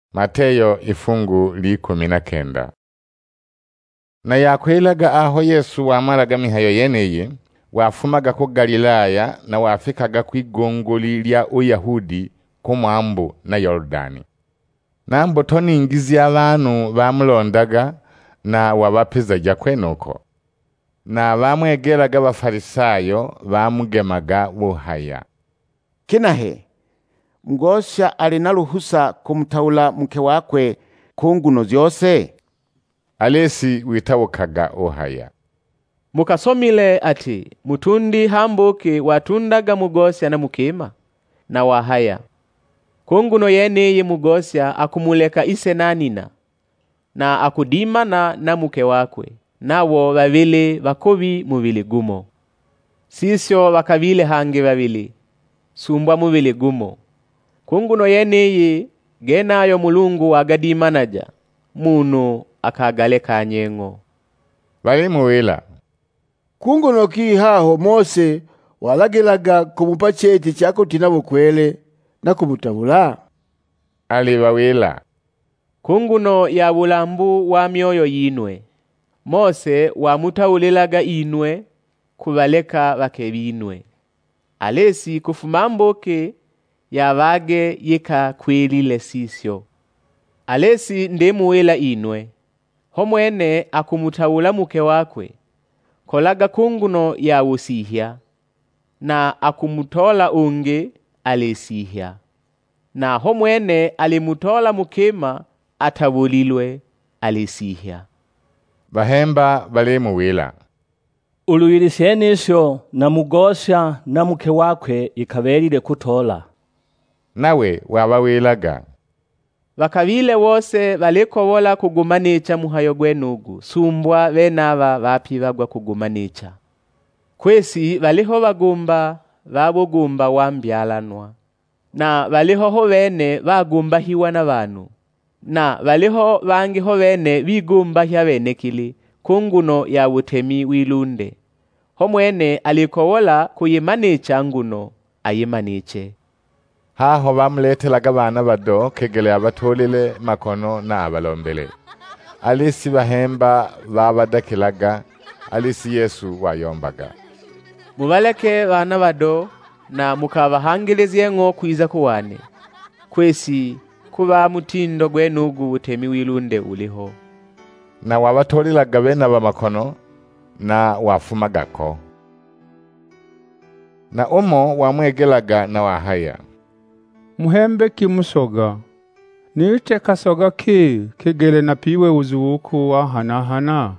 Mateyo ifungu li 19. Na yakwelaga aho Yesu wamaraga mihayo yeneye, wafumaga ku Galilaya na wafikaga kw'igongoli lya Uyahudi ku mwambu na Yorodani. Na mbuto ningizi y'abantu bamulondaga na wabapizaga kwenuko. Na bamwegeraga Abafarisayo bamugemaga buhaya. Kinahe mgosha alina ruhusa kumutaula mke wakwe kunguno zyose? Alesi witabukaga uhaya. Mukasomile ati mutundi hambuki watundaga mugosya na mukima na wahaya. Kunguno yeneye mugosya akumuleka ise na nina na akudimana na muke wakwe, nawo babili bakobi mubili gumo. Sisyo bakabile hange babili sumbwa mubili gumo. Kunguno yeneye genayo Mulungu agadimanaja munu akagaleka nyengo. Balimuwila, kunguno ki haho Mose walagilaga kumupa cheti chako tina bukwele na kumutabula? alibawila, Kunguno ya bulambu wa myoyo yinwe. Mose wamutaulilaga inwe kubaleka bakebinwe. Alesi kufumamboke yabage yika kwelile sisyo. Alesi ndemuwela inwe. Homwene akumutaula muke wakwe, kolaga kunguno ya usihya, na akumutola unge alesihya. Na homwene alimutola mukema atabulilwe alesihya. bahemba balimuwila, Uluyilisyenisyo na mugosya na muke wakwe ikabelile kutola. nawe wabawilaga. Bakabile wose balikobola kugumanica muhayo gwenugu, sumbwa benaba bapibagwa kugumanica. Kwesi baliho bagumba babugumba wambyalanwa, na baliho ho bene bagumba hiwa na bantu, na baliho bangi ho bene bigumba hya benekili kunguno ya butemi wilunde. Homwene alikobola kuyimanica nguno ayimanice. Haho bamuletelaga bana bado kegele abatolile makono na abalombele. Alisi bahemba babadakilaga, alisi Yesu wayombaga. Mubaleke bana bado na mukabahangilizye ngo kwiza kuwane. Kwesi kuba mutindo gwenugu butemi wilunde uliho. Na wabatolilaga bena bamakono na wafumagako. Na umo wamwegelaga na wahaya. Muhembe kimusoga. Niche kasoga ki kigele na piwe uzuuku wa hana.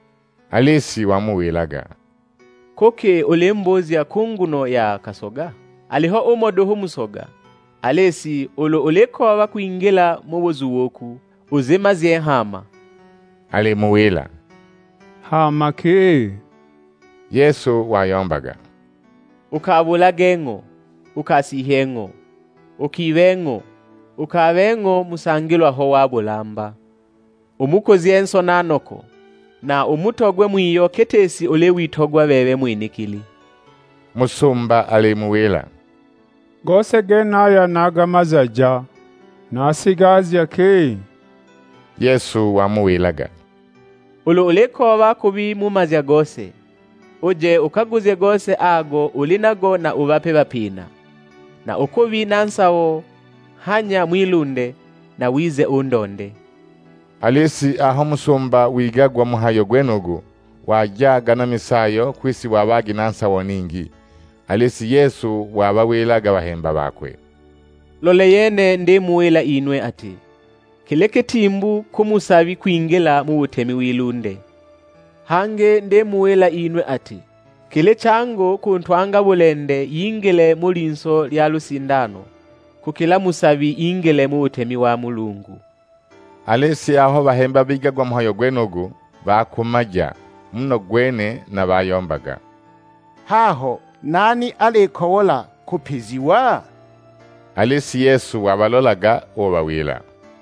Alisi wamuwilaga. Koke ulembozi ya kunguno ya kasoga. Aliho umodohu musoga. Alesi uleko wakuingila mubuzuuku uzimazye hama. Alimuwila. Hama ki? Yesu wayombaga. Ukabula gengo, ukasihengo, ukivengo, ukavengo musangilwa ho wabulamba. Umukozi enso nanoko, na umutogwe mwiyo ketesi ule witogwa bebe mwinikili. Musumba alimuwila. Gose genaya nagamazaja. Nasigazya ki? Yesu wamuwilaga. Uleko wakubi mumazya gose. Uje ukaguze gose ago ulinago na ubape bapina. Na ukubi nansawo hanya mwilunde na wize undonde. Alisi aho musumba wigagwa muhayo gwenugu, wajaga na misayo kwisi wabagi nansawo ningi. Alisi Yesu wabawilaga bahemba bakwe. Lole yene ndemuwela inwe ati, kileke timbu kumusabi kwingela mu butemi wilunde. Hange ndemuwela inwe ati, kile chango kuntwanga bulende yingele mulinso lya lusindano, kukila musabi ingele mu butemi wa Mulungu. Alisi aho bahemba bigagwa muhayo gwenugu, bakumaja muno gwene na bayombaga. Haho nani alikobola kupiziwa? Alisi Yesu wabalolaga obawila.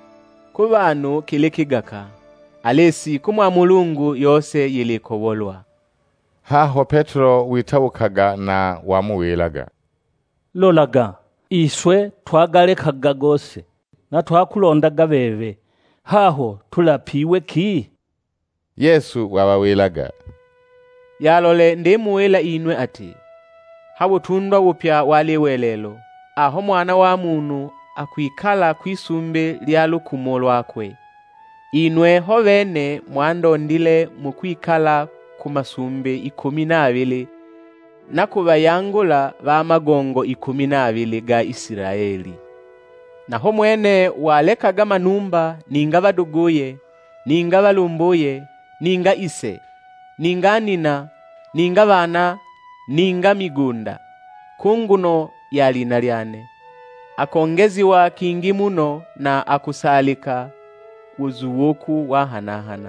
Kubanu kile kigaka. Alesi kumwa Mulungu yose yilikobolwa. Haho Petro witabukaga na wamuwilaga. Lolaga, iswe twagalekaga gose. na twakulondaga bebe, haho tulapiwe ki? Yesu wabawelaga, yalole ndimuwela inwe ati, habutundwa bupya waliwelelo, aho mwana wa munu akwikala kwisumbe lya lukumo lwakwe. Inwe ho bene mwandondile mukwikala ku masumbe 12 na kubayangula ba magongo 12 ga Isiraeli. Naho mwene walekaga manumba ninga baduguye, ninga balumbuye, ninga ise, ninga nina, ninga bana, ninga migunda, kunguno yalina lyane. Akongeziwa kingi muno na akusalika uzuwoku wa hanahana.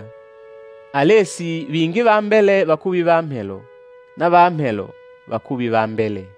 Alesi bingi bambele bakubi bampelo, na bampelo bakubi bambele.